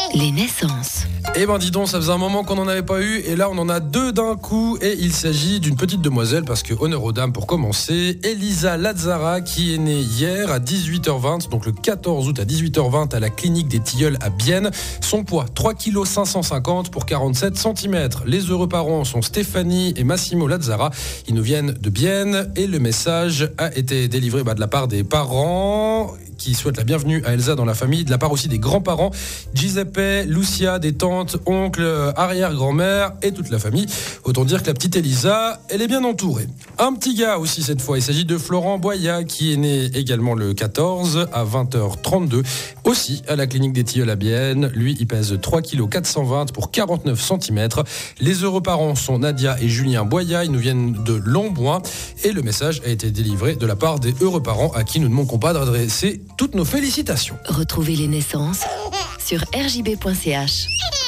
Les naissances. Eh ben dis donc, ça faisait un moment qu'on n'en avait pas eu et là on en a deux d'un coup et il s'agit d'une petite demoiselle parce que honneur aux dames pour commencer, Elisa Lazzara qui est née hier à 18h20, donc le 14 août à 18h20 à la clinique des Tilleuls à Bienne. Son poids 3 kg 550 pour 47 cm. Les heureux parents sont Stéphanie et Massimo Lazzara. Ils nous viennent de Bienne et le message a été délivré de la part des parents qui souhaitent la bienvenue à Elsa dans la famille, de la part aussi des grands-parents, Giuseppe, Lucia, des tantes, oncles, arrière-grand-mère et toute la famille. Autant dire que la petite Elisa, elle est bien entourée. Un petit gars aussi cette fois, il s'agit de Florent Boya qui est né également le 14 à 20h32, aussi à la clinique des Tilleuls à Bienne. Lui, il pèse 3 kg 420 pour 49 cm. Les heureux parents sont Nadia et Julien Boya, ils nous viennent de Longboin et le message a été délivré de la part des heureux parents à qui nous ne manquons pas d'adresser toutes nos félicitations. Retrouvez les naissances sur rjb.ch.